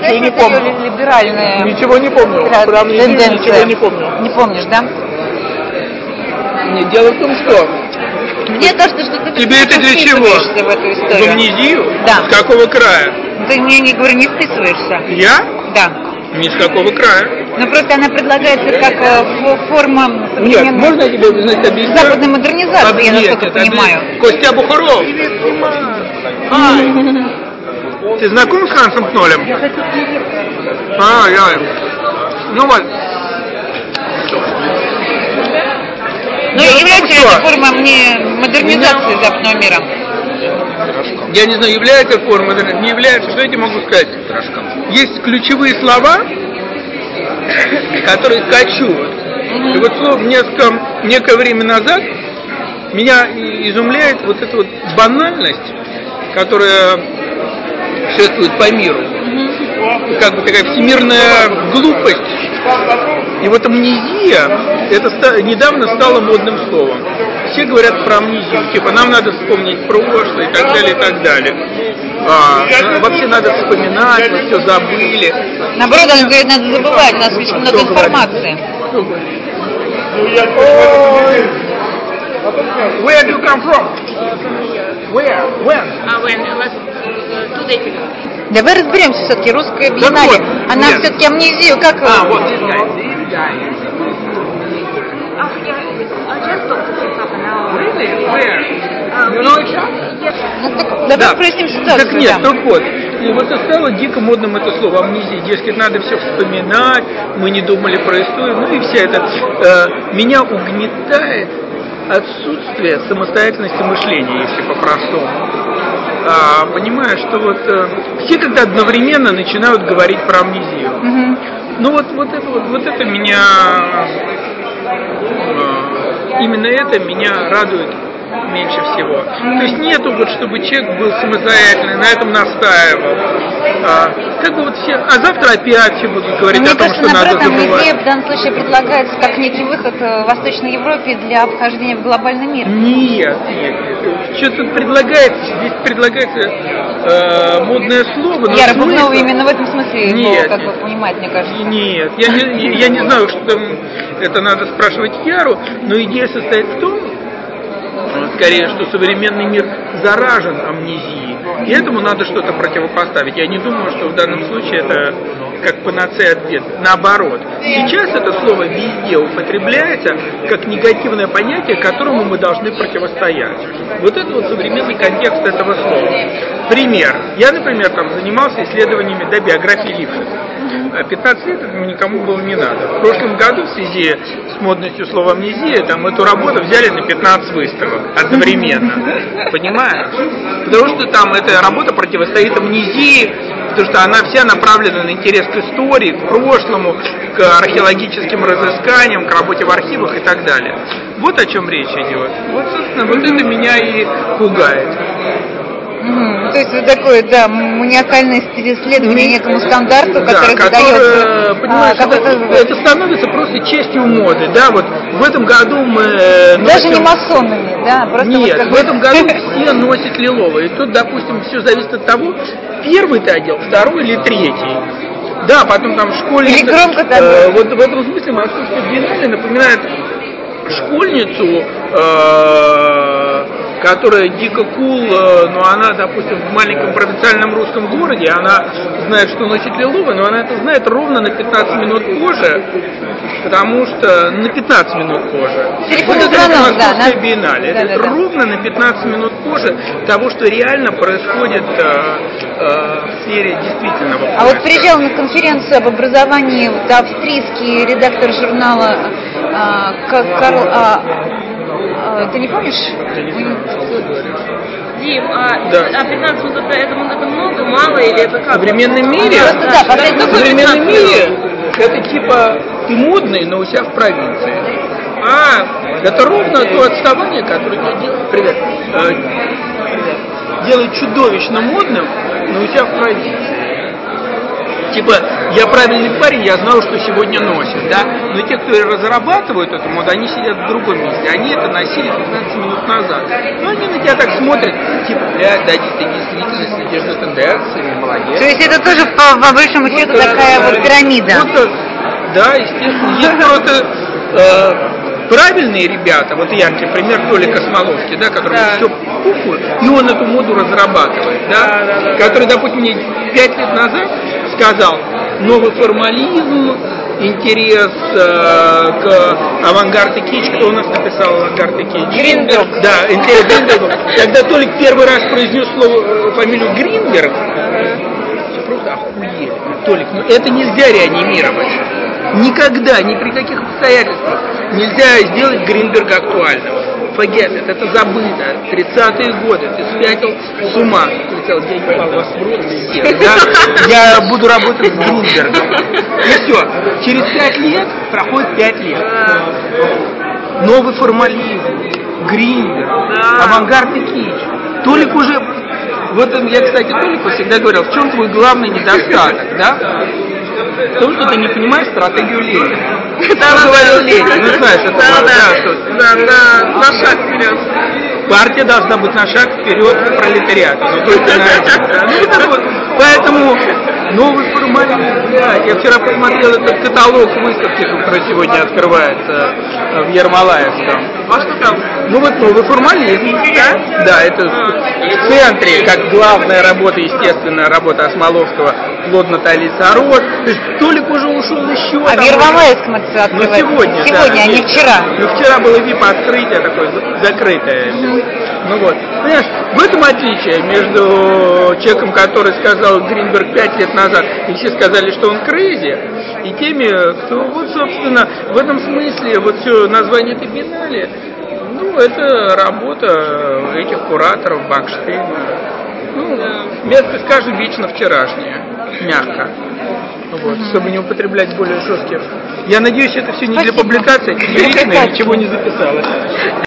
ничего не помню. Либеральные. Ничего не помню. Про амнезию ничего не помню. Не помнишь, да? Нет, дело в том, что мне кажется, что ты тебе это для чего? В эту историю. В амнезию? Да. С какого края? Ты мне не говорю, не вписываешься. Я? Да. Ни с какого края. Но просто она предлагается как форма Нет, можно я тебе объяснить? Западной модернизации, я насколько понимаю. Костя Бухаров. Ты знаком с Хансом Кнолем? Ну вот. Но является ли это форма модернизации западного мира? Я не знаю, является форма, не является, что я тебе могу сказать? Есть ключевые слова, которые кочуют. И вот слово некое время назад меня изумляет вот эта вот банальность, которая шествует по миру. Как бы такая всемирная глупость. И вот амнезия, это недавно стало модным словом. Все говорят про амнезию, типа нам надо вспомнить прошлое и так далее, и так далее. Вообще надо вспоминать, мы все забыли. Наоборот, он говорит, надо забывать, у нас слишком много информации. Where do you come from? Where? When? When? It was 2 days ago. Давай разберемся все-таки, русская биеннале, она все-таки амнезию как... Вот здесь Really? Where? You know each other? Ну так, давай проясним ситуацию. Так нет, так вот. И вот и стало дико модным это слово амнезия. Дескать, надо все вспоминать, мы не думали про историю. Ну и вся это... меня угнетает отсутствие самостоятельности мышления, если по-простому. Понимаешь, что вот все когда одновременно начинают говорить про амнезию. Ну вот это меня... Именно это меня радует меньше всего. То есть нету вот, чтобы человек был самостоятельный, на этом настаивал. Как бы вот все, завтра опять все будут говорить о том, что надо забывать. Амнезия в данном случае предлагается как некий выход в Восточной Европе для обхождения в глобальный мир. Нет. Что тут предлагается? Здесь предлагается модное слово. Я Рыбунова именно в этом смысле нет, как бы понимать, мне кажется. Нет, я не знаю, что там, это надо спрашивать Яру, но идея состоит в том, скорее, что современный мир заражен амнезией, и этому надо что-то противопоставить. Я не думаю, что в данном случае это как панацея от бед. Наоборот. Сейчас это слово везде употребляется как негативное понятие, которому мы должны противостоять. Вот это вот современный контекст этого слова. Пример. Я, например, там занимался исследованиями биографии Лившица. 15 лет это никому было не надо. В прошлом году в связи с модностью слова амнезия, там эту работу взяли на 15 выставок одновременно. Понимаешь? Потому что там эта работа противостоит амнезии, потому что она вся направлена на интерес к истории, к прошлому, к археологическим разысканиям, к работе в архивах и так далее. Вот о чем речь идет. Вот, собственно, вот это меня и пугает. То есть вот такое, маниакальное исследование некому стандарту, который задается. Понимаешь, это становится просто частью моды, да, вот в этом году мы даже не масонами, да, просто. Нет, в этом году все носят лиловый. И тут, допустим, все зависит от того, первый ты одел, второй или третий. Да, потом там школьница. Или громко вот в этом смысле московская биеннале напоминает школьницу, которая дико кул, но она, допустим, в маленьком провинциальном русском городе, она знает, что носит лиловый, но она это знает ровно на 15 минут позже, потому что на 15 минут позже. Вот это московская биеннале. Это ровно на 15 минут позже того, что реально происходит в сфере действительного поиска. А вот приезжал на конференцию об образовании австрийский редактор журнала Карл... ты не помнишь? Я не знаю, что ты говоришь. Дим, 15 минут это много, мало или это как? В современном мире? В современном мире это типа ты модный, но у себя в провинции. Это ровно то отставание, которое тебя делает, делает чудовищно модным, но у себя в провинции. Типа, я правильный парень, я знал, что сегодня носят, да? Но те, кто разрабатывают эту моду, они сидят в другом месте. Они это носили 15 минут назад. Но они на тебя так смотрят типа, да, действительно следишь за тенденциями, молодец. То есть это тоже по большому счету такая вот пирамида. Да, естественно. Есть просто правильные ребята, вот яркий пример Толи Космоловский, да, который все пухает, и он эту моду разрабатывает, да, который, допустим, мне 5 лет назад сказал, новый формализм, интерес к авангард и кич. Кто у нас написал авангард и кич? Гринберг. Да, интерес к Гринбергу. Когда Толик первый раз произнес фамилию Гринберг, все просто охуели. Толик, ну это нельзя реанимировать. Никогда, ни при каких обстоятельствах нельзя сделать Гринберга актуальным. Forget it, это забыто. 30-е годы, ты спятил с ума. Я ебал вас в рот всех, да? Я буду работать с Гринбергом. И все. Через 5 лет, проходит 5 лет. Новый формализм, Гринберг, авангард и кич. Толик уже... Вот я, кстати, Толику всегда говорил, в чем твой главный недостаток, да? В том, что ты не понимаешь стратегию Ленина. Что говорил Ленин? Ну, знаешь, это на шаг вперед. Партия должна быть на шаг вперед к пролетариату. Но только на один. Да? Ну, это вот. Поэтому новый формализм. Я вчера посмотрел этот каталог выставки, который сегодня открывается в Ермолаевском. А что там? Ну вот новый формализм. Да? Да, это в центре, как главная работа, естественная работа Осмоловского, плод Натальи Сорож. То есть Толик уже ушел еще. А в Ермолаевском это открывается? Сегодня, да, а не вчера. Ну вчера было VIP-открытие такое закрытое. Ну вот. Понимаешь, в этом отличие между человеком, который сказал Гринберг 5 лет назад, и все сказали, что он крейзи, и теми, кто, вот, собственно, в этом смысле, вот все название этой биеннале, ну, это работа этих кураторов Бакштейна. Ну, мягко скажем, вечно вчерашнее. Мягко. Вот, чтобы не употреблять более жестких. Я надеюсь, это все не для публикации, а ничего не записалось.